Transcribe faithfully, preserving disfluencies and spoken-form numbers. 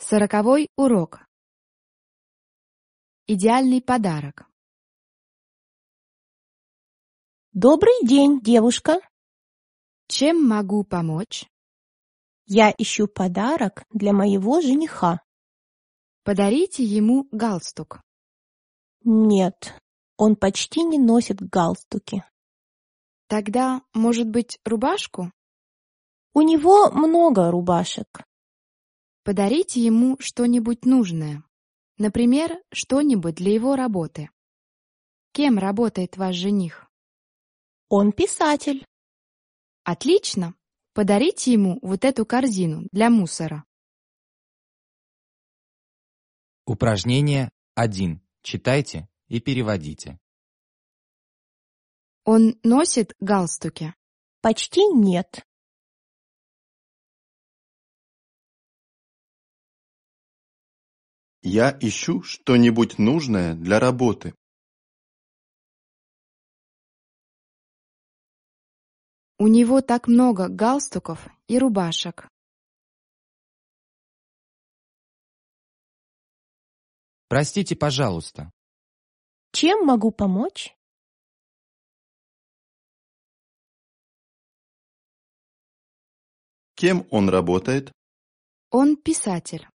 Сороковой урок. Идеальный подарок. Добрый день, девушка. Чем могу помочь? Я ищу подарок для моего жениха. Подарите ему галстук. Нет, он почти не носит галстуки. Тогда, может быть, рубашку? У него много рубашек. Подарите ему что-нибудь нужное. Например, что-нибудь для его работы. Кем работает ваш жених? Он писатель. Отлично! Подарите ему вот эту корзину для мусора. Упражнение один. Читайте и переводите. Он носит галстуки? Почти нет. Я ищу что-нибудь нужное для работы. У него так много галстуков и рубашек. Простите, пожалуйста. Чем могу помочь? Кем он работает? Он писатель.